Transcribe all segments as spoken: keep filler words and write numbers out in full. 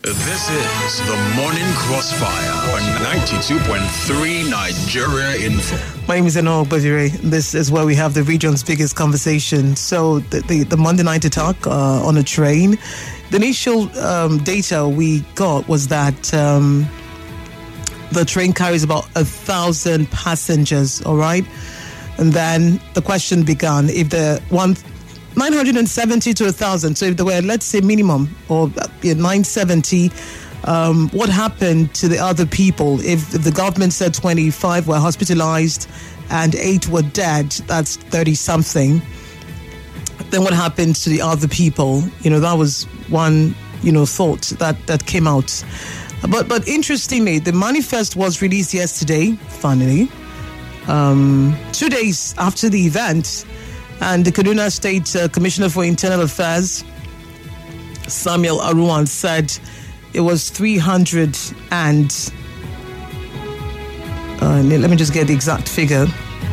This is the Morning Crossfire on ninety-two point three Nigeria Info. My name is Eno Bavire. This is where we have the region's biggest conversation. So the, the, the Monday night attack uh, on a train, the initial um, data we got was that um, the train carries about a thousand passengers, all right? And then the question began, if the one... nine hundred seventy to one thousand. So if there were, let's say, minimum or nine seventy, um, what happened to the other people? If, if the government said twenty-five were hospitalized and eight were dead, that's thirty-something. Then what happened to the other people? You know, that was one, you know, thought that, that came out. But, but interestingly, the manifest was released yesterday, finally, um, two days after the event. And the Kaduna State uh, Commissioner for Internal Affairs, Samuel Aruwan, said it was three hundred and... Uh, let me just get the exact figure.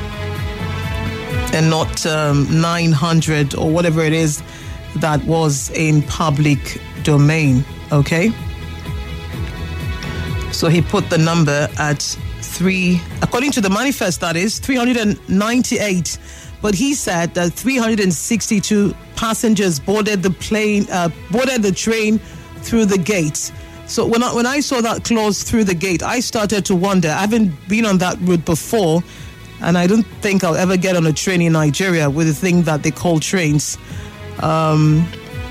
And not um, nine hundred or whatever it is that was in public domain, okay? So he put the number at three... According to the manifest, that is, three hundred ninety-eight. But he said that three hundred sixty-two passengers boarded the plane, uh, boarded the train through the gate. So when I, when I saw that clause through the gate, I started to wonder. I haven't been on that route before, and I don't think I'll ever get on a train in Nigeria with the thing that they call trains. Um,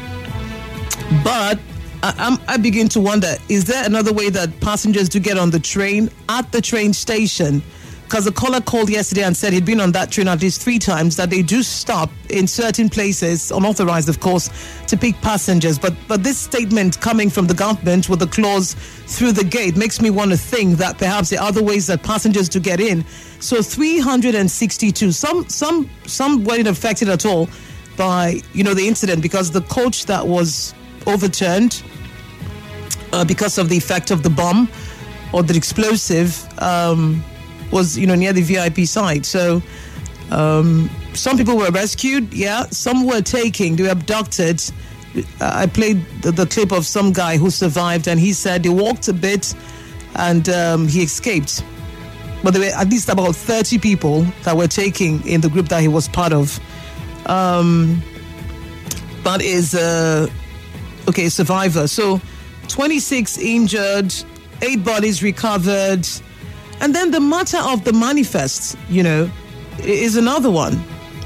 but I, I'm, I begin to wonder, is there another way that passengers do get on the train at the train station? Because the caller called yesterday and said he'd been on that train at least three times, that they do stop in certain places, unauthorized, of course, to pick passengers. But but this statement coming from the government with the clause through the gate makes me want to think that perhaps there are other ways that passengers do get in. So three hundred sixty-two, some some some weren't affected at all by, you know, the incident, because the coach that was overturned uh, because of the effect of the bomb or the explosive um was, you know, near the V I P side. So um, some people were rescued, yeah. Some were taken, they were abducted. Uh, I played the, the clip of some guy who survived, and he said he walked a bit and um, he escaped. But there were at least about thirty people that were taken in the group that he was part of. Um, that is, uh, okay, survivor. So twenty-six injured, eight bodies recovered. And then the matter of the manifest, you know, is another one.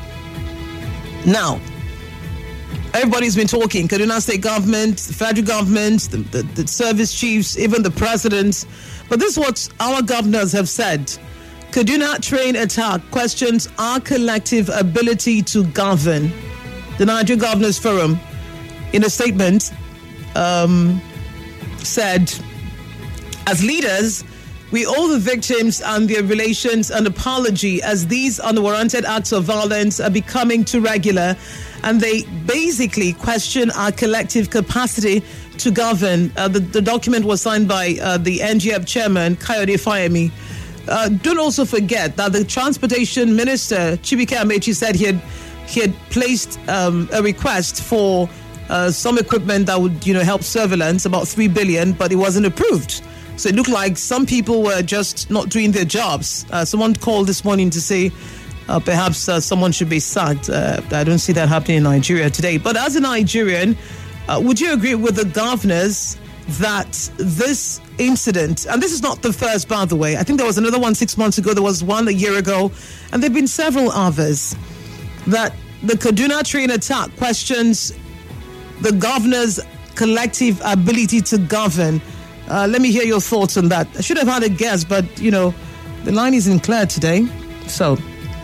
Now, everybody's been talking, Kaduna State government, the federal government, the, the, the service chiefs, even the president. But this is what our governors have said. Kaduna train attack questions our collective ability to govern. The Nigerian Governors Forum, in a statement, um, said, as leaders, we owe the victims and their relations an apology, as these unwarranted acts of violence are becoming too regular, and they basically question our collective capacity to govern. Uh, the, the document was signed by uh, the N G F chairman, Kayode Fayemi. Uh, don't also forget that the Transportation Minister, Chibuike Amechi, said he had, he had placed um, a request for uh, some equipment that would, you know, help surveillance, about three billion dollars, but it wasn't approved. So it looked like some people were just not doing their jobs. Uh, someone called this morning to say uh, perhaps uh, someone should be sacked. Uh, I don't see that happening in Nigeria today. But as a Nigerian, uh, would you agree with the governors that this incident, and this is not the first, by the way, I think there was another one six months ago, there was one a year ago, and there have been several others, that the Kaduna train attack questions the governor's collective ability to govern? Uh, let me hear your thoughts on that. I should have had a guess, but, you know, the line isn't clear today. So,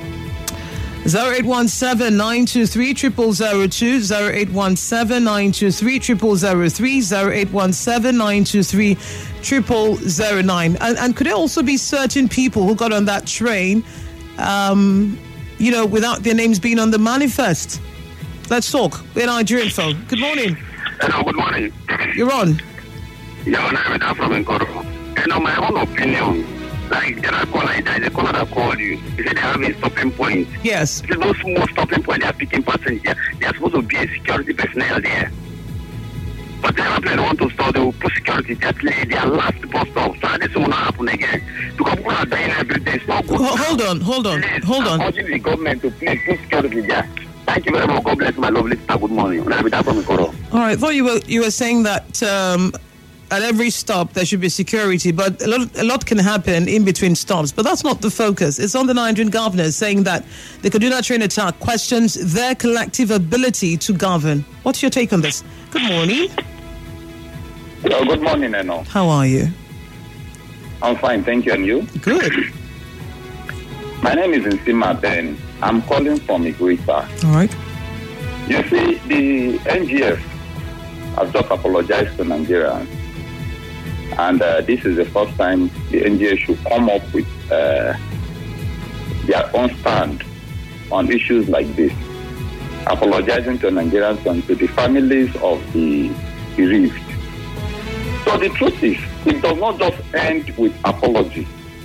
zero eight one seven, nine two three, zero zero zero two, zero eight one seven, nine two three, zero zero zero three, zero eight one seven, nine two three, zero zero zero nine. And, and could there also be certain people who got on that train, um, you know, without their names being on the manifest? Let's talk. We're Nigerian phone. Good morning. Hello, good morning. You're on. Yeah, I'm from Nkoro. And on my own opinion, like there are callers, there's a caller that called you. He said they have a stopping point. Yes. There's no small stopping point. They are picking passengers. There's supposed to be a security personnel there. But the airplane want to stop, they will put security immediately their last bus stop. So this will not happen again. Because people are dying every day. It's not good. Hold on, hold on, please, hold on. I'm urging the government to please put security there. Thank you very much. God bless my lovely sister. Good morning. I'll be there from Ikoro. All right, I thought you were you were saying that um, at every stop there should be security, but a lot a lot can happen in between stops. But that's not the focus. It's on the Nigerian governors saying that the Kaduna train attack questions their collective ability to govern. What's your take on this? Good morning. Hello, good morning, Eno. How are you? I'm fine, thank you. And you? Good. My name is Nsima Ben. I'm calling from Iguita. All right. You see, the N G F have just apologized to Nigerians. And uh, this is the first time the N G F should come up with uh, their own stand on issues like this. Apologizing to Nigerians and to the families of the bereaved. So the truth is, it does not just end with apology.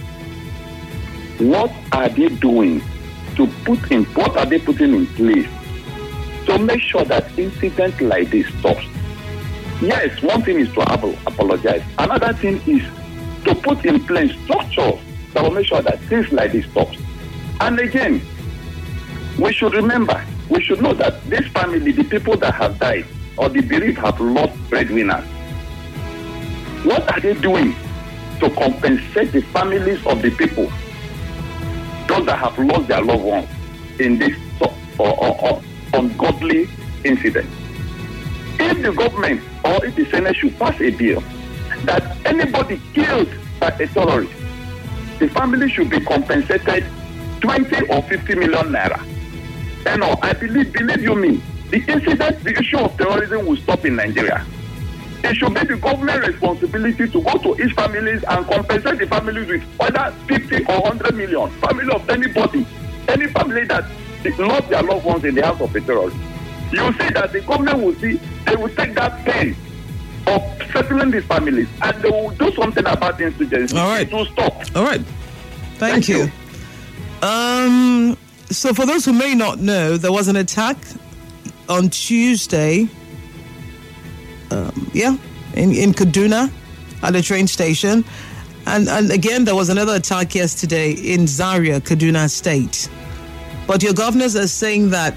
What are they doing to put in, what are they putting in place to make sure that incidents like this stops? Yes, one thing is to apologize. Another thing is to put in place structures that will make sure that things like this stops. And again, we should remember, we should know that this family, the people that have died or the bereaved have lost breadwinners. What are they doing to compensate the families of the people, those that have lost their loved ones in this or, or, or ungodly incident? If the government or if the Senate should pass a bill that anybody killed by a terrorist, the family should be compensated twenty or fifty million naira. And no, I believe, believe you me, the incident, the issue of terrorism will stop in Nigeria. It should be the government responsibility to go to each families and compensate the families with either fifty or one hundred million. Family of anybody, any family that lost their loved ones in the hands of a terrorist. You see that the government will see, they will take that pain of settling these families and they will do something about the insurgency. All right. It will stop. All right. Thank, Thank you. you. Um. So for those who may not know, there was an attack on Tuesday. Um, yeah, in, in Kaduna at a train station. And, and again, there was another attack yesterday in Zaria, Kaduna State. But your governors are saying that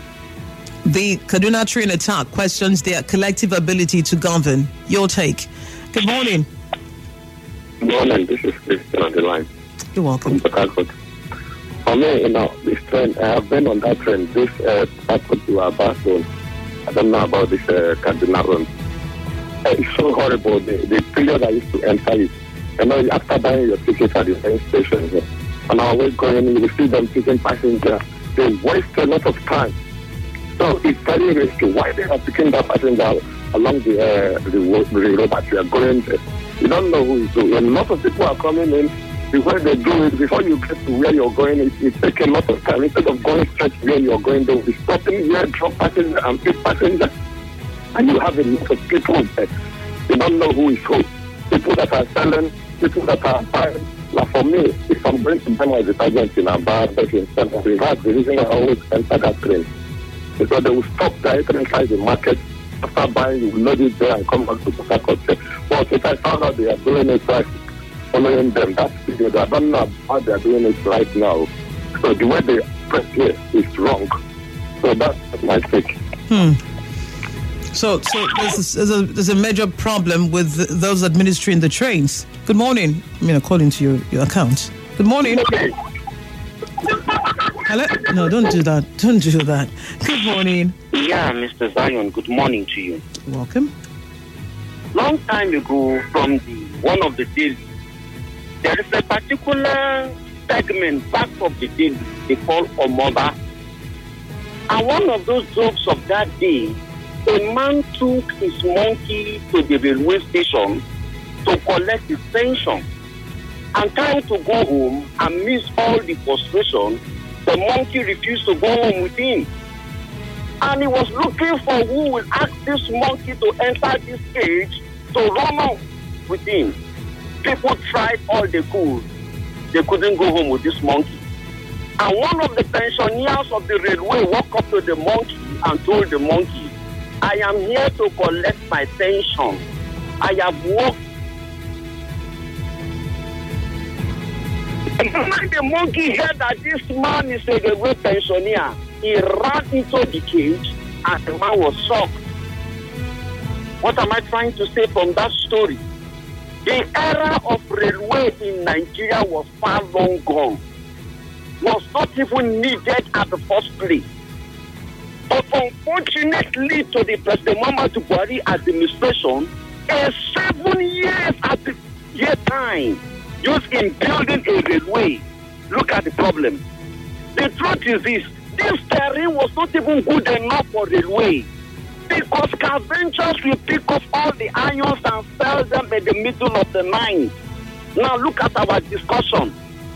the Kaduna train attack questions their collective ability to govern. Your take. Good morning. Good morning. This is Christian on the line. You're welcome. For me, you know, this train, I have been on that train. This uh, happened to our bus zone. I don't know about this uh, Kaduna run. It's so horrible. The, the period I used to enter it. You know, after buying your ticket at the train station here, on our way going, you will see them taking passengers. They waste a lot of time. So it's very risky. Why they are picking that passenger along the uh, the, the road that we are going there? You don't know who is who. And a lot of people are coming in. The way they do it, before you get to where you're going, it, it takes a lot of time. Instead of going straight to where you're going, they will be stopping here, drop passengers and pick passengers. And you have a lot of people there. You don't know who is who. People that are selling, people that are buying. Like for me, if I'm going to buy my detergent in a bar, but in the fact, the reason I always enter that train, because they will stop right inside the market. After buying, you will load it there and come back to Port Harcourt. But if I found out they are doing it right, following them, that's because I don't know how they are doing it right now. So the way they press here is wrong. So that's my take. Hmm. So, so there's, a, there's, a, there's a major problem with those administering the trains. Good morning. I mean, according to your, your account. Good morning. Hello? No, don't do that. Don't do that. Good morning. Yeah, Mister Zion, good morning to you. Welcome. Long time ago, from the one of the daily, there is a particular segment back of the daily they call Omoba. And one of those jokes of that day, a man took his monkey to the railway station to collect his pension. And trying to go home and miss all the frustration, the monkey refused to go home with him. And he was looking for who will ask this monkey to enter this cage to run off with him. People tried all they could. They couldn't go home with this monkey. And one of the pensioners of the railway walked up to the monkey and told the monkey, I am here to collect my pension. I have worked The moment the monkey heard that this man is a railway pensioner, he ran into the cage and the man was shocked. What am I trying to say from that story? The era of railway in Nigeria was far long gone. Was not even needed at the first place. But unfortunately to the President Muhammadu Buhari administration, a seven years at the year time used in building a railway. Look at the problem. The truth is this, this terrain was not even good enough for railway. Because scavengers will pick up all the irons and sell them in the middle of the night. Now look at our discussion.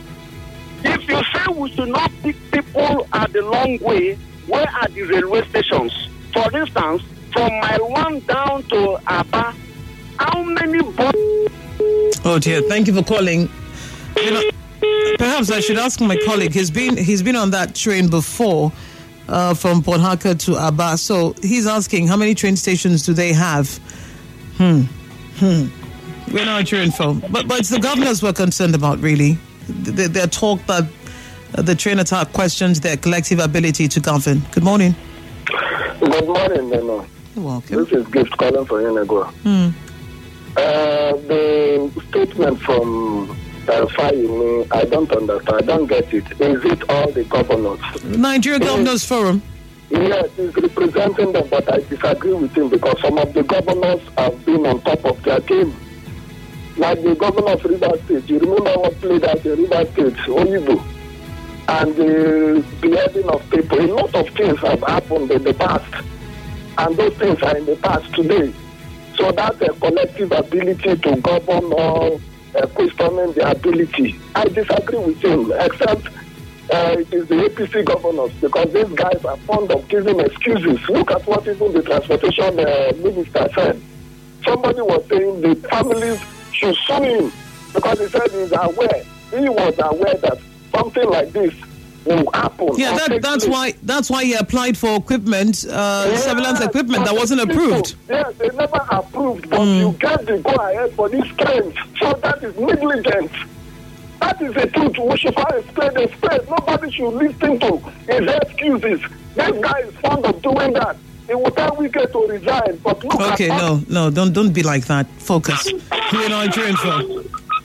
If you say we should not pick people at the long way, where are the railway stations? For instance, from mile one down to Aba, how many boats? Oh dear, thank you for calling. You know, perhaps I should ask my colleague. He's been he's been on that train before, uh, from Port Harcourt to Aba. So he's asking, how many train stations do they have? Hmm. Hmm. We're not cheering for, but but it's the governors we're concerned about, really. They, they're talk that uh, the train attack questions their collective ability to govern. Good morning. Good morning, Nemo. You're welcome. This is Gift calling for Yenego. Hmm. Uh, the statement from uh, Fayemi, I don't understand. I don't get it. Is it all the governors? Nigeria Governors Forum. Yes, he's representing them, but I disagree with him because some of the governors have been on top of their game. Like the governor of Rivers State, you remember what played out in Rivers State, Oyibo, and the beheading of people. A lot of things have happened in the past, and those things are in the past today. So that's a collective ability to govern or uh, questioning the ability. I disagree with him, except uh, it is the A P C governors, because these guys are fond of giving excuses. Look at what even the transportation uh, minister said. Somebody was saying the families should sue him because he said he's aware. He was aware that something like this will happen. Yeah, that, that's place. why that's why he applied for equipment, uh, yeah, surveillance equipment that wasn't approved. Yes, they never approved, but mm. you get the go ahead for this claim. So that is negligence. That is the truth. We should find a spade a spade. Nobody should listen to his excuses. This guy is fond of doing that. He will tell Wike to resign, but look okay, at no, no, don't don't be like that. Focus. We're not Nigerian for.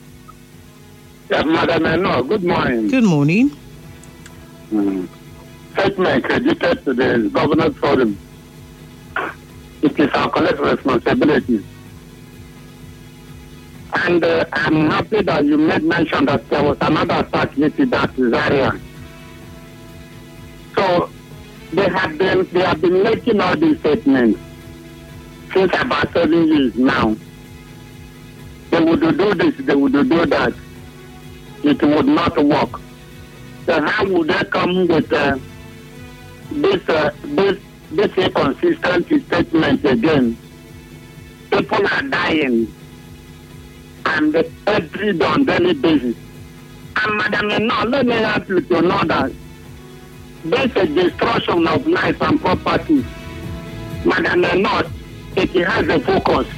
Yes, Madam No, good morning. Good morning. Mm. Statement credited to the Governor's Forum. It is our collective responsibility. And uh, I'm happy that you made mention that there was another attack visited at Zaria. So they have been they have been making all these statements since about seven years now. They would do this, they would do that. It would not work. So how would they come with uh, this uh, this this inconsistent statement again? People are dying, and every on daily basis. And Madam, no, let me help you to know that there's a destruction of life and property. Madam, not it has a focus.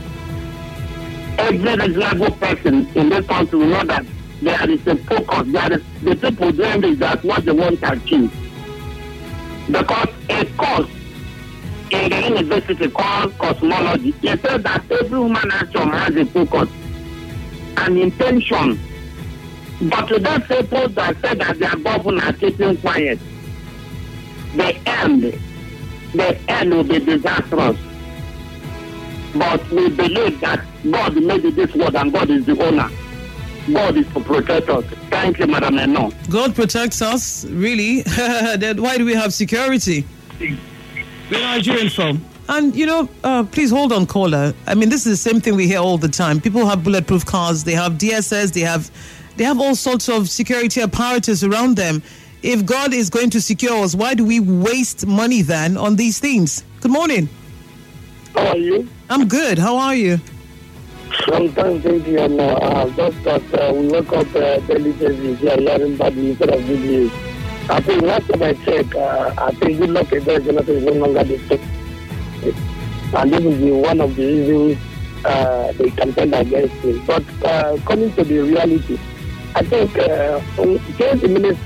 Every reasonable person in this country will know that there is a focus. There is the people doing this, that's what they want to achieve. Because a course in the university called cosmology, they said that every human action has a focus, an intention. But to those people that said that their government are keeping quiet, the end, the end will be disastrous. But we believe that God made this world and God is the owner. God is to protect us. Thank you, Madam Eno. God protects us, really. Then why do we have security? We're Nigerian film. And, you know, uh, please hold on, caller. I mean, this is the same thing we hear all the time. People have bulletproof cars. They have D S S. They have, they have all sorts of security apparatus around them. If God is going to secure us, why do we waste money then on these things? Good morning. How are you? I'm good. How are you? Sometimes thinking, and uh, uh, just that uh, we wake up uh, daily basis here, hearing bad news instead of good news. I think last time I checked, uh, I think good luck is not no longer the same. And this is the, one of the reasons uh, they campaigned against it. But uh, coming to the reality, I think uh, just the minister,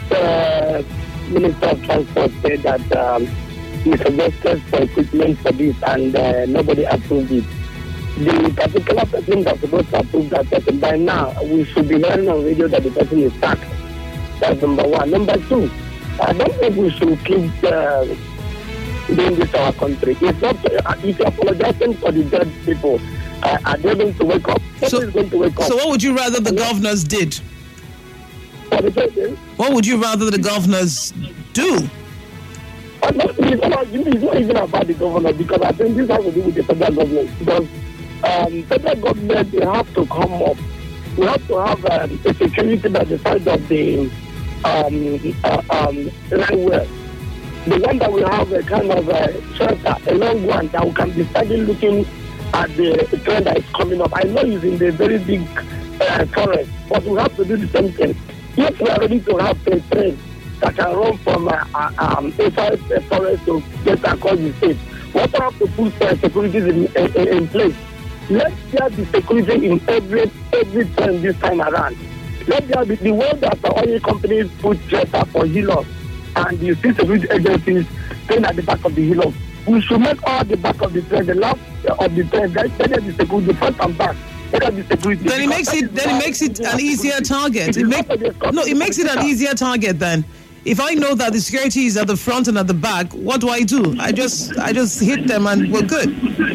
uh, Minister of Transport said that um, he suggested for equipment for this and uh, nobody approved it. The particular person that's supposed to approve that person, by now, we should be learning on radio that the person is sacked. That's number one. Number two, I don't think we should keep uh, doing this to our country. It's not, uh, if you're apologizing for the dead people, uh, are they going to wake up? So, going to wake up? So what would you rather the governors did? For the president? What would you rather the governors do? Uh, no, it's, not, it's not even about the governor, because I think this has to do with the federal government. Because um, federal government, they have to come up. We have to have um, a security by the side of the um, uh, um, railway. The one that we have a kind of a shelter, a long one, that we can be starting looking at the train that is coming up. I know it's in the very big uh, forest, but we have to do the same thing. If we are ready to have a train that can run from uh, uh, um, inside the forest to get across the state, we also have to put uh, securities in, in, in place. Let there be security in every every train this time around. Let there be the way that the oil companies put shelter for healers and you see security agencies staying at the back of the healers. We should make all the back of the train, the left of the train, let there be security front and back. Let there be security. Then it makes it then it makes it an easier target. It make, no, it makes it an easier target then. If I know that the security is at the front and at the back, what do I do? I just I just hit them and we're good.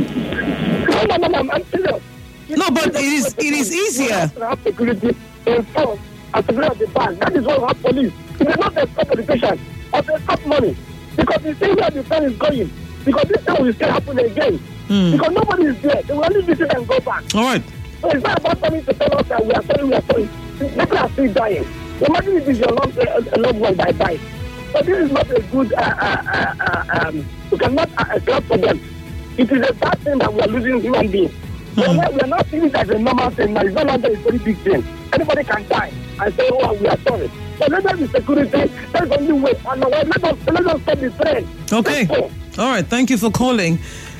No, no, no, no, I'm serious. No, but it is it is easier. Have security in front and security at the back. That is why we have police. It is not a stop education, but they stop money. Because you see where the train is going. Because this thing will still happen again. Mm. Because nobody is there. They will only visit and go back. All right. So it's not about coming to tell us that we are sorry, we are sorry. People are still dying. Imagine if it's your loved, uh, loved one that died. But this is not a good, uh, uh, uh, um, you cannot uh, clap for them. It is a bad thing that we are losing human beings. Mm. We, are not, we are not seeing it as a normal thing. Now, it's not like a very big thing. Anybody can die and say, oh, we are sorry. So let there be security. That's the only way. And let us, let us stop the train. Okay. All right. Thank you for calling.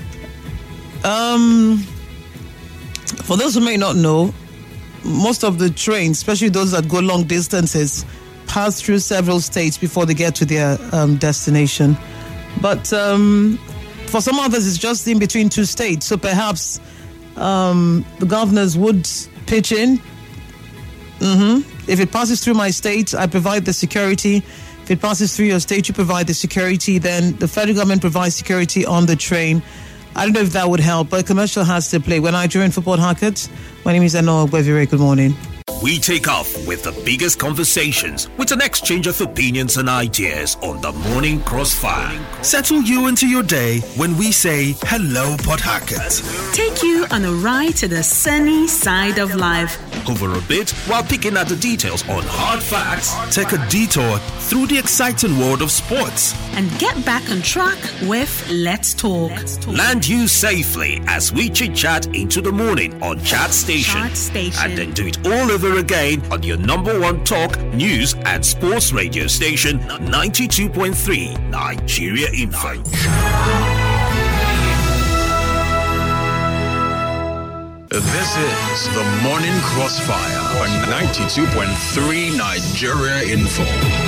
Um, for those who may not know, most of the trains, especially those that go long distances, pass through several states before they get to their um, destination. But um, for some others, it's just in between two states. So perhaps um, the governors would pitch in. Mm-hmm. If it passes through my state, I provide the security. If it passes through your state, you provide the security. Then the federal government provides security on the train. I don't know if that would help, but a commercial has to play. When I join Football Hackett, my name is Enoch Bevire. Good morning. We take off with the biggest conversations with an exchange of opinions and ideas on the Morning Crossfire. Settle you into your day when we say hello, Port Hackett. Take you on a ride to the sunny side of life. Over a bit while picking at the details on hard facts. Take a detour through the exciting world of sports. And get back on track with Let's Talk. Let's Talk. Land you safely as we chit-chat into the morning on Chat Station. Chat Station. And then do it all over again on your number one talk, news and sports radio station, ninety-two point three Nigeria Info. This is the Morning Crossfire on ninety-two point three Nigeria Info.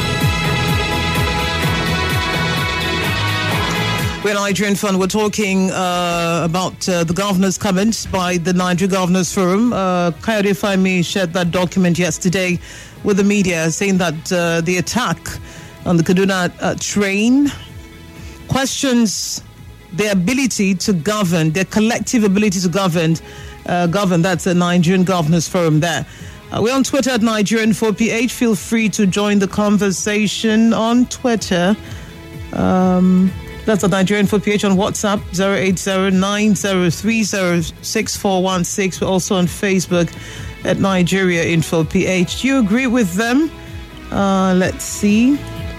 We're Nigerian Fund. We're talking uh, about uh, the governor's comments by the Nigeria Governors Forum. Uh, Kayode Fayemi shared that document yesterday with the media, saying that uh, the attack on the Kaduna uh, train questions their ability to govern, their collective ability to govern. Uh, govern. That's a Nigerian Governors Forum there. Uh, we're on Twitter at Nigerian four P H. Feel free to join the conversation on Twitter. Um... That's a Nigerian four P H on WhatsApp, zero eight zero nine zero three zero six four one six. We're also on Facebook at Nigeria Info P H. Do you agree with them? Uh, let's see.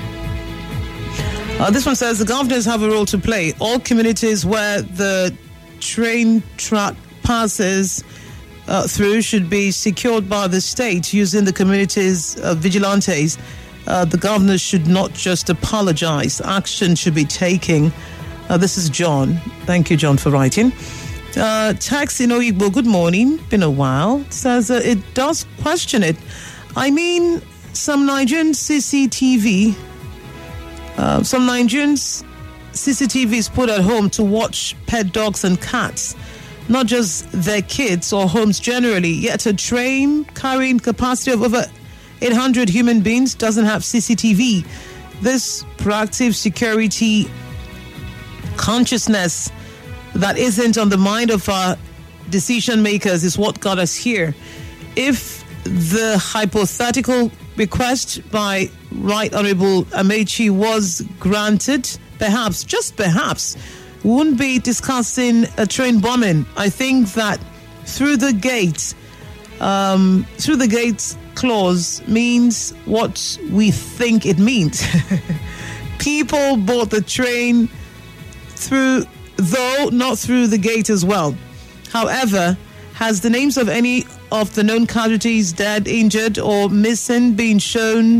Uh, this one says the governors have a role to play. All communities where the train track passes uh, through should be secured by the state using the community's uh, vigilantes. Uh, the governors should not just apologize. Action should be taken. Uh, this is John. Thank you, John, for writing. Uh, Tax in Oyigbo, good morning. Been a while. Says uh, it does question it. I mean, some Nigerian C C T V, uh, some Nigerians C C T V is put at home to watch pet dogs and cats, not just their kids or homes generally. Yet a train carrying capacity of over eight hundred human beings doesn't have C C T V. This proactive security consciousness that isn't on the mind of our decision makers is what got us here. If the hypothetical request by Right Honorable Amaechi was granted, perhaps, just perhaps, we wouldn't be discussing a train bombing. I think that through the gate, um, through the gate clause means what we think it means. People bought the train through, though not through the gate as well. However, has the names of any of the known casualties, dead, injured, or missing, been shown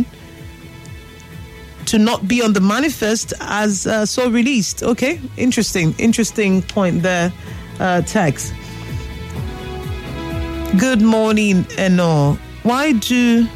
to not be on the manifest as uh, so released? Okay, interesting, interesting point there, uh, Tex. Good morning, Eno. Why do...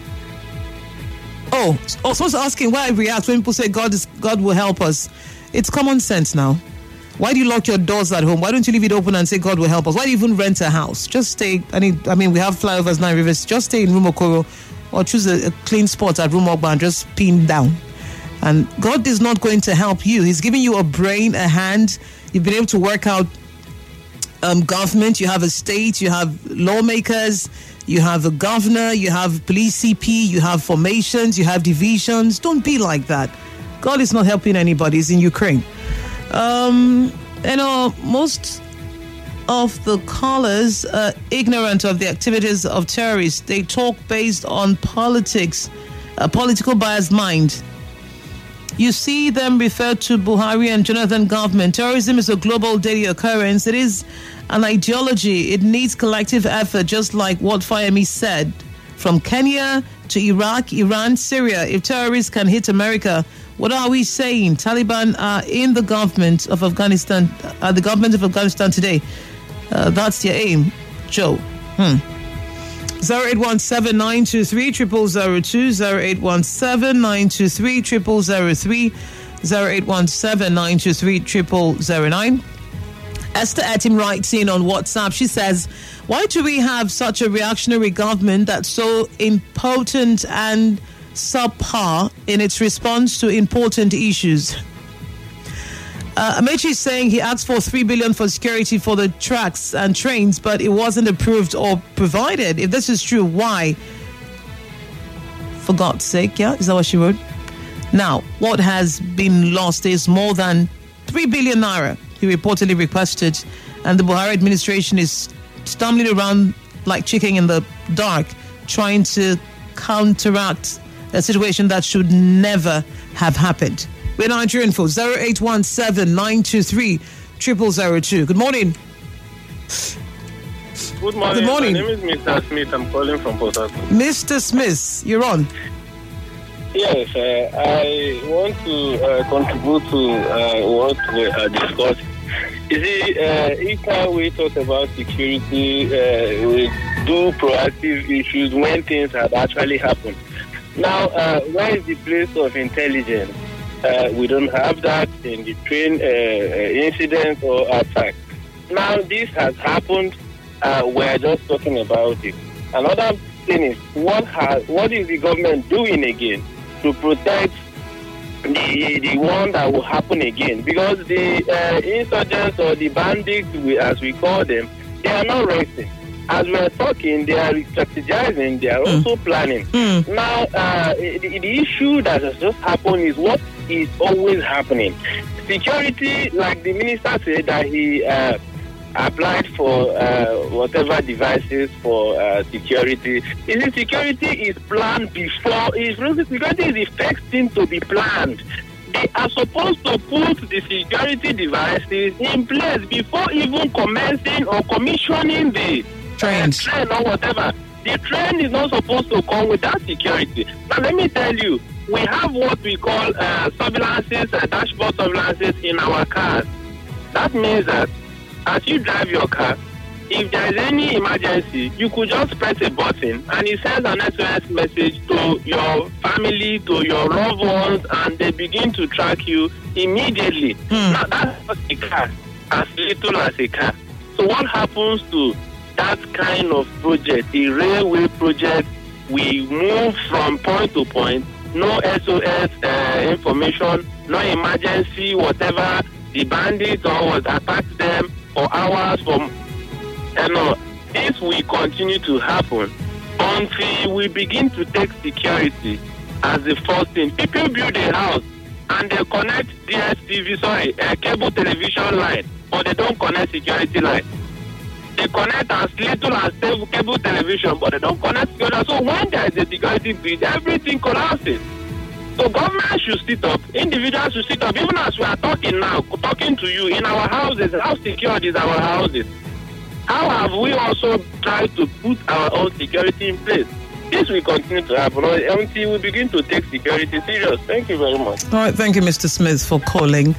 Oh, oh, someone's asking why I react when people say God is God will help us. It's common sense now. Why do you lock your doors at home? Why don't you leave it open and say God will help us? Why do you even rent a house? Just stay. I mean, I mean, we have flyovers, Nine Rivers. Just stay in Rumokoro or choose a, a clean spot at Rumokba and just pin down. And God is not going to help you. He's giving you a brain, a hand. You've been able to work out um, government. You have a state. You have lawmakers. You have a governor. You have police C P. You have formations. You have divisions. Don't be like that. God is not helping anybody. He's in Ukraine. Um, you know, most of the callers are ignorant of the activities of terrorists. They talk based on politics, a political biased mind. You see them refer to Buhari and Jonathan government. Terrorism is a global daily occurrence. It is an ideology. It needs collective effort, just like what Fayemi said. From Kenya to Iraq, Iran, Syria, if terrorists can hit America, what are we saying? Taliban are in the government of Afghanistan, uh, the government of Afghanistan today. Uh, that's their aim. Joe. Hmm. zero eight one seven nine two three zero zero zero two, zero eight one seven nine two three zero zero zero three, zero eight one seven nine two three zero zero zero nine. Esther Etim writes in on WhatsApp. She says, why do we have such a reactionary government that's so impotent and subpar in its response to important issues? Uh, Amaechi is saying he asked for three billion dollars for security for the tracks and trains, but it wasn't approved or provided. If this is true, why? For God's sake, yeah? Is that what she wrote? Now, what has been lost is more than three billion naira he reportedly requested, and the Buhari administration is stumbling around like chicken in the dark, trying to counteract a situation that should never have happened. We're Nigerian for zero eight one seven nine two three zero zero zero two. Good morning. Good morning. Good morning. My name is Mister Smith. I'm calling from Port Harcourt. Mister Smith, you're on. Yes, uh, I want to uh, contribute to uh, what we have discussed. You see, uh, each time we talk about security, uh, we do proactive issues when things have actually happened. Now, uh, where is the place of intelligence? Uh, we don't have that in the train uh, incident or attack. Now, this has happened. Uh, we're just talking about it. Another thing is, what has, what is the government doing again to protect the the one that will happen again? Because the uh, insurgents or the bandits, we, as we call them, they are not resting. As we are talking, they are strategizing, they are mm. also planning. Mm. Now, uh, the, the issue that has just happened is what is always happening. Security, like the minister said, that he uh, applied for uh, whatever devices for uh, security. Is it security is planned before? Is security is the first thing to be planned. They are supposed to put the security devices in place before even commencing or commissioning the trains, uh, train or whatever. The train is not supposed to come without security. Now let me tell you, we have what we call uh, surveillances, uh, dashboard surveillances in our cars. That means that as you drive your car, if there is any emergency, you could just press a button and it sends an S O S message to your family, to your loved ones, and they begin to track you immediately. Mm. Now, that's not a car, as little as a car. So what happens to that kind of project, a railway project? We move from point to point, no S O S uh, information, no emergency, whatever. The bandits or what attack them for hours, for you know, this will continue to happen until we begin to take security as the first thing. People build a house and they connect D S T V, sorry, a cable television line, but they don't connect security line. They connect as little as cable television, but they don't connect security. So when there is a security breach, everything collapses. So government should sit up, individuals should sit up, even as we are talking now, talking to you in our houses. How secured is our houses? How have we also tried to put our own security in place? This will continue to happen until we begin to take security serious. Thank you very much. All right, thank you, Mister Smith, for calling.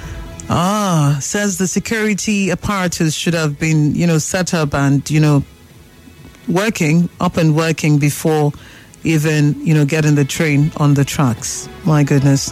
Ah, says the security apparatus should have been, you know, set up and, you know, working, up and working before even, you know, getting the train on the tracks. My goodness.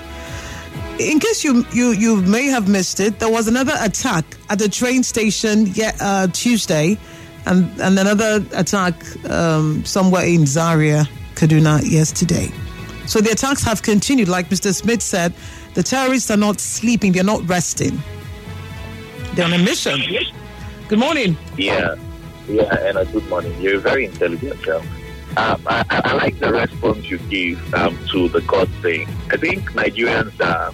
In case you you you may have missed it, there was another attack at the train station yeah, uh, Tuesday, and, and another attack um, somewhere in Zaria, Kaduna, yesterday. So the attacks have continued. Like Mister Smith said, the terrorists are not sleeping, they're not resting. They're on a mission. Good morning. Yeah, yeah, and a good morning. You're very intelligent, girl. Um, I, I like the response you give um, to the God thing. I think Nigerians are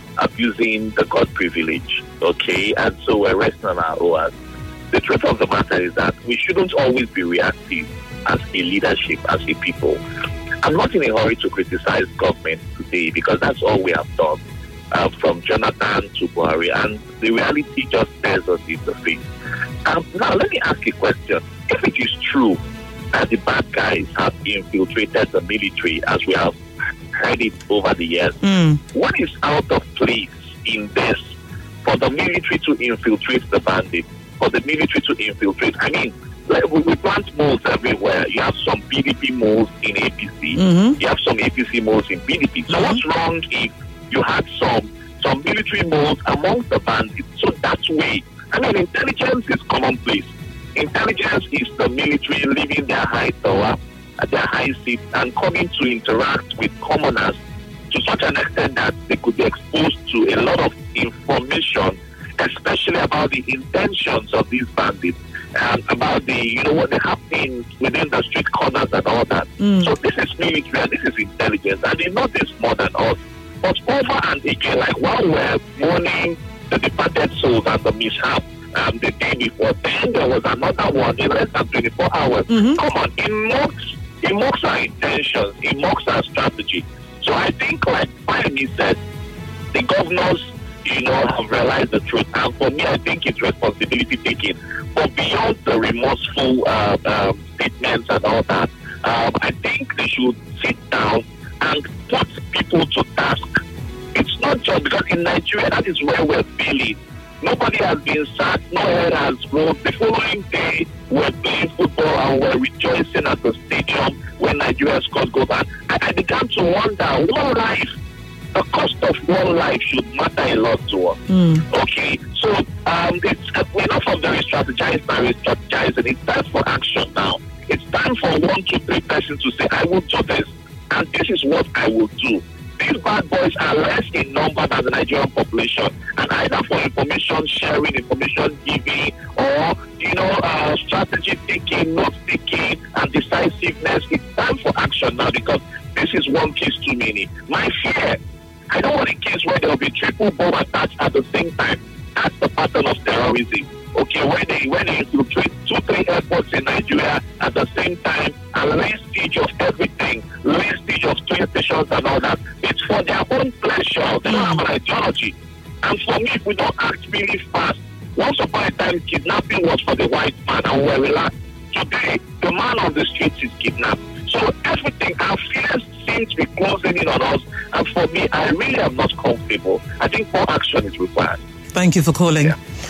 abusing the God privilege, okay? And so we're resting on our oars. The truth of the matter is that we shouldn't always be reactive as a leadership, as a people. I'm not in a hurry to criticize government today because that's all we have done, uh, from Jonathan to Buhari, and the reality just stares us in the face. Um, now, let me ask a question. If it is true that the bad guys have infiltrated the military, as we have heard it over the years, mm. what is out of place in this for the military to infiltrate the bandits, for the military to infiltrate? I mean, like we, we plant moles everywhere. You have some P D P moles in A P C. Mm-hmm. You have some A P C moles in P D P. So mm-hmm. what's wrong if you had some some military moles amongst the bandits? So that way, I mean, intelligence is commonplace. Intelligence is the military leaving their high tower at their high seat and coming to interact with commoners to such an extent that they could be exposed to a lot of information, especially about the intentions of these bandits and about the, you know, what they happening within the street corners and all that. Mm. So this is military and this is intelligence, and they know this more than us. But over and again, like while we're mourning the departed souls and the mishap, Um, the day before, then there was another one in less than twenty-four hours. Mm-hmm. Come on, it mocks, it mocks our intentions, it mocks our strategy. So I think, like Fahimi said, the governors, you know, have realized the truth. And for me, I think it's responsibility taking. But beyond the remorseful uh, uh, statements and all that, um, I think they should sit down and put people to task. It's not just because in Nigeria, that is where we're feeling. Nobody has been sacked, no head has rolled. The following day, we're playing football and we're rejoicing at the stadium when Nigeria scored goals. And I, I began to wonder, one life, the cost of one life should matter a lot to us. Mm. Okay, so um, it's enough of the re-strategizing and re-strategizing. It's time for action now. It's time for one, two, three persons to say, I will do this, and this is what I will do. These bad boys are less in number than the Nigerian population, and either for information sharing, information giving, or, you know, uh, strategy taking, note taking, and decisiveness. It's time for action now because this is one case too many. My fear, I don't want a case where there will be triple bomb attacks at the same time. That's the pattern of terrorism. Okay, when they when they infiltrate two, three airports in Nigeria at the same time and lay siege of everything, lay siege of train stations and all that, it's for their own pleasure. They don't have an ideology. And for me, if we don't act really fast, once upon a time, kidnapping was for the white man and we're relaxed. Today, the man on the streets is kidnapped. So everything, our fears seem to be closing in on us. And for me, I really am not comfortable. I think more action is required. Thank you for calling. Yeah.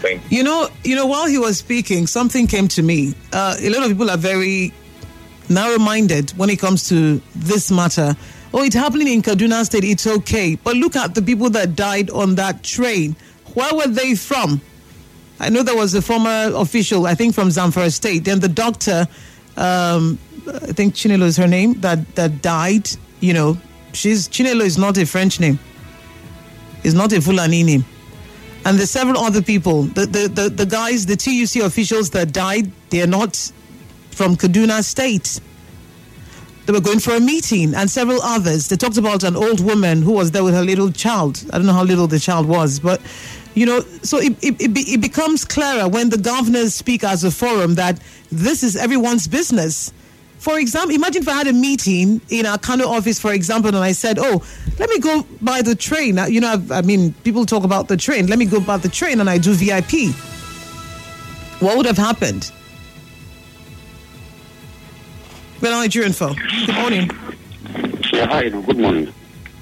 Thank you. You know, you know, while he was speaking, something came to me. Uh, a lot of people are very narrow-minded when it comes to this matter. Oh, it's happening in Kaduna State, it's okay. But look at the people that died on that train. Where were they from? I know there was a former official, I think from Zamfara State. Then the doctor, um, I think Chinelo is her name, that, that died. You know, she's Chinelo is not a French name. It's not a Fulani name. And there's several other people. The, the, the, the guys, the T U C officials that died, they're not from Kaduna State. They were going for a meeting, and several others. They talked about an old woman who was there with her little child. I don't know how little the child was, but, you know, so it, it, it, be, it becomes clearer when the governors speak as a forum that this is everyone's business. For example, imagine if I had a meeting in our Kano office, for example, and I said, oh, let me go by the train. You know, I mean, people talk about the train. Let me go by the train and I do V I P. What would have happened? Well, Nigerian phone. Good morning. Yeah, hi. Good morning.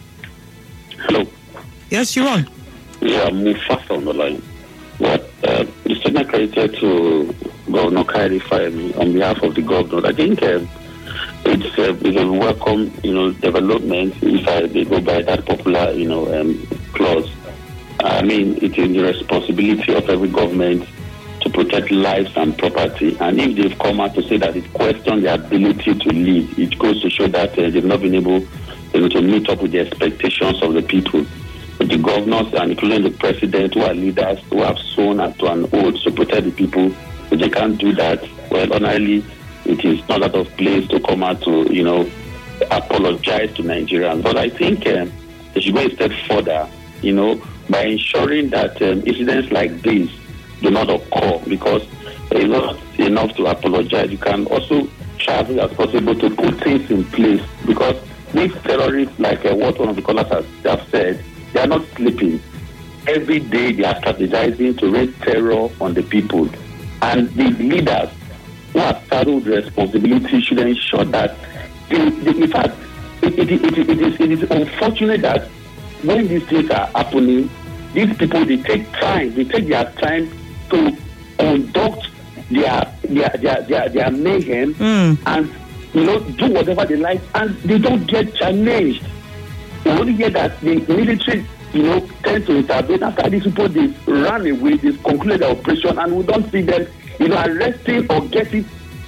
Hello. Yes, you're on. Yeah, move fast on the line. What uh, the statement credited to Governor Kyrie Fayemi on behalf of the governor, I think uh, it's, uh, it's a welcome, you know, development if I they go by that popular, you know, um, clause. I mean, it is the responsibility of every government to protect lives and property. And if they've come out to say that it questions their ability to lead, it goes to show that uh, they've not been able you know, to meet up with the expectations of the people. But the governors, and including the president, who are leaders, who have sworn to an oath to protect the people, if they can't do that, well, honestly, it is not out of place to come out to, you know, apologize to Nigerians. But I think uh, they should go a step further, you know, by ensuring that um, incidents like this do not occur, because it's not enough to apologize. You can also try as much as possible to put things in place, because these terrorists, like uh, what one of the callers has have said, they are not sleeping. Every day they are strategizing to raise terror on the people. And the leaders who have saddled responsibility should ensure that, they, they, in fact, it, it, it, it, is, it is unfortunate that when these things are happening, these people, they take time, they take their time to conduct their their their their, their mayhem mm. and you know do whatever they like, and they don't get challenged. We only hear that the military, you know, tend to intervene after these people they run away, they conclude the operation, and we don't see them, you know, arresting or getting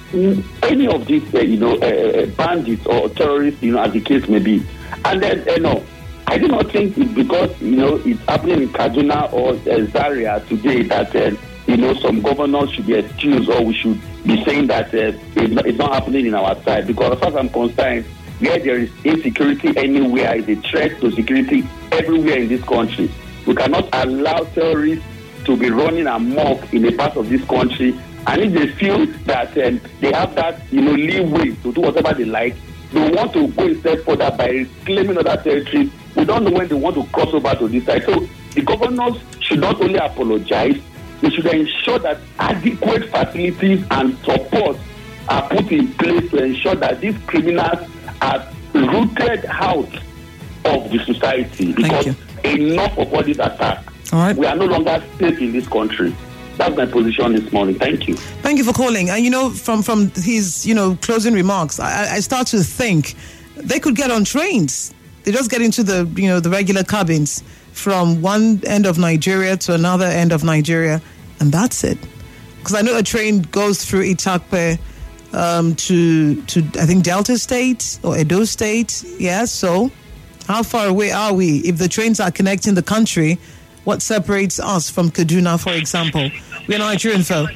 any of these, uh, you know, uh, bandits or terrorists, you know, as the case may be. And then, you know, I do not think it's because, you know, it's happening in Kaduna or uh, Zaria today that, uh, you know, some governors should be excused, or we should be saying that uh, it's, not, it's not happening in our side. Because as far as I'm concerned, where there is insecurity anywhere is a threat to security everywhere in this country. We cannot allow terrorists to be running amok in a part of this country. And if they feel that um, they have that, you know, leeway to do whatever they like, they want to go a step further by claiming other territories. We don't know when they want to cross over to this side. So the governors should not only apologize, they should ensure that adequate facilities and support are put in place to ensure that these criminals are rooted out of the society. Because enough of all these attacks. All right. We are no longer safe in this country. That's my position this morning. Thank you. Thank you for calling. And, you know, from, from his, you know, closing remarks, I, I start to think they could get on trains. They just get into the, you know, the regular cabins from one end of Nigeria to another end of Nigeria, and that's it. Because I know a train goes through Itakpe um, to, to, I think, Delta State or Edo State. Yeah, so how far away are we? If the trains are connecting the country, what separates us from Kaduna, for example? We're Nigerian phone.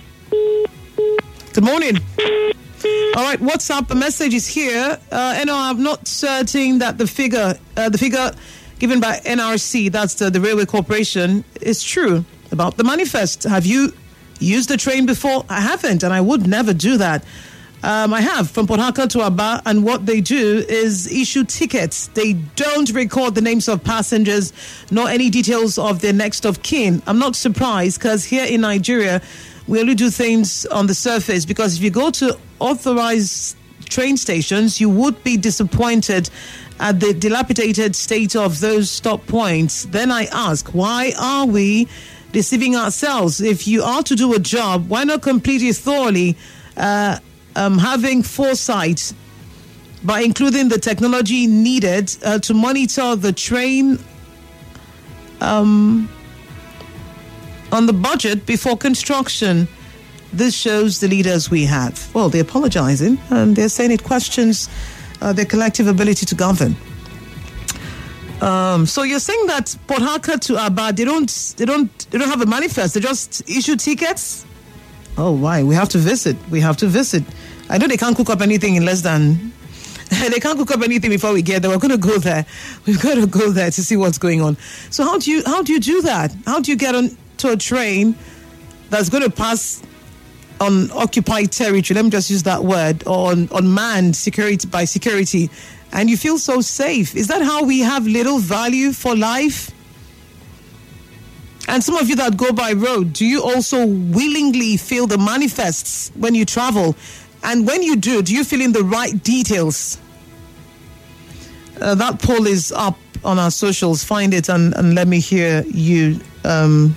Good morning. All right, WhatsApp, the message is here. Uh, and I'm not certain that the figure, uh, the figure given by N R C, that's the, the Railway Corporation, is true about the manifest. Have you used the train before? I haven't, and I would never do that. Um, I have, from Port Harcourt to Aba, and what they do is issue tickets. They don't record the names of passengers, nor any details of their next of kin. I'm not surprised, because here in Nigeria, we only do things on the surface, because if you go to authorized train stations, you would be disappointed at the dilapidated state of those stop points. Then I ask, why are we deceiving ourselves. If you are to do a job, why not complete it thoroughly, uh, um, having foresight by including the technology needed uh, to monitor the train um, on the budget before construction. This shows the leaders we have. Well, they're apologizing and they're saying it questions uh, their collective ability to govern. Um, so you're saying that Port Harcourt to Aba, they don't, they don't, they don't have a manifest. They just issue tickets. Oh, why? We have to visit. We have to visit. I know they can't cook up anything in less than. They can't cook up anything before we get there. We're going to go there. We've got to go there to see what's going on. So how do you how do you do that? How do you get on to a train that's going to pass on occupied territory? Let me just use that word, or on unmanned security by security, and you feel so safe. Is that how we have little value for life? And some of you that go by road, do you also willingly fill the manifests when you travel? And when you do, do you fill in the right details? Uh, that poll is up on our socials. Find it and, and let me hear you, um,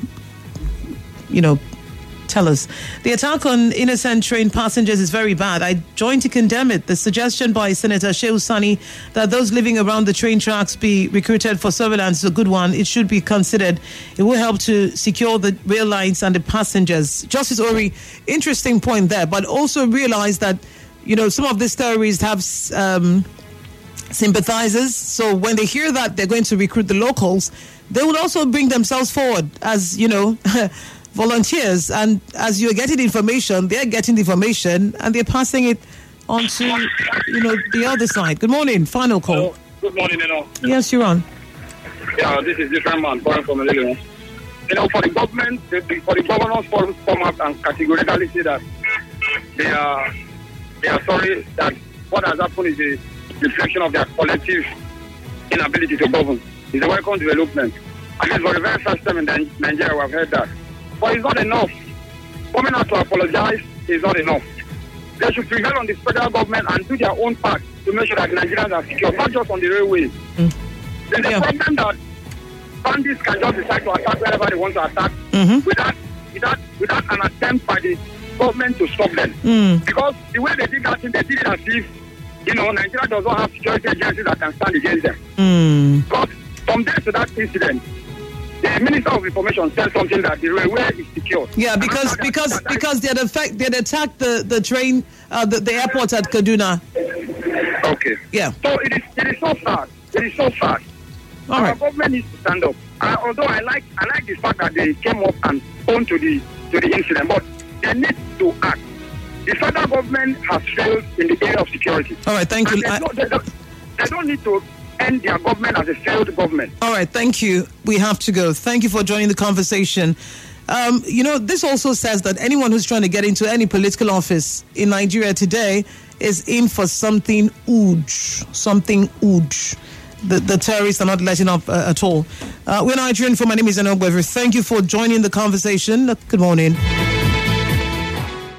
you know, tell us. The attack on innocent train passengers is very bad. I join to condemn it. The suggestion by Senator Shehu Sani that those living around the train tracks be recruited for surveillance is a good one. It should be considered. It will help to secure the rail lines and the passengers. Justice Ori, interesting point there, but also realize that, you know, some of these terrorists have um, sympathizers. So when they hear that they're going to recruit the locals, they will also bring themselves forward as, you know, volunteers, and as you're getting information, they're getting the information and they're passing it on to, you know, the other side. Good morning. Final call. Hello. Good morning, you know. Yes, you're on. Yeah, this is different man calling from Illinois. You know, for the government, the, for the governors to come up and categorically say that they are they are sorry that what has happened is a reflection of their collective inability to govern. It's a welcome development. I mean, for the very first time in Nigeria, we've heard that. But it's not enough. Coming out to apologize is not enough. They should prevail on the federal government and do their own part to make sure that Nigerians are secure, not just on the railways. Mm. There's yeah. a problem that bandits can just decide to attack wherever they want to attack mm-hmm. without, without, without an attempt by the government to stop them. Mm. Because the way they did that thing, they did it as if, you know, Nigeria does not have security agencies that can stand against them. Mm. But from there to that incident, the Minister of Information said something that the railway is secure. Yeah, because because that, because they had attacked they had attacked the the train uh, the, the airport at Kaduna. Okay. Yeah. So it is it is so sad. It is so sad. All Our right. government needs to stand up. Uh, although I like I like the fact that they came up and owned to the to the incident, but they need to act. The federal government has failed in the area of security. All right. Thank you. They, I- don't, they, don't, they don't need to end their government as a failed government. All right, thank you. We have to go. Thank you for joining the conversation. Um, you know, this also says that anyone who's trying to get into any political office in Nigeria today is in for something huge, something huge. The, the terrorists are not letting up uh, at all. Uh, we're Nigerian. For my name is Enogwever. Thank you for joining the conversation. Good morning.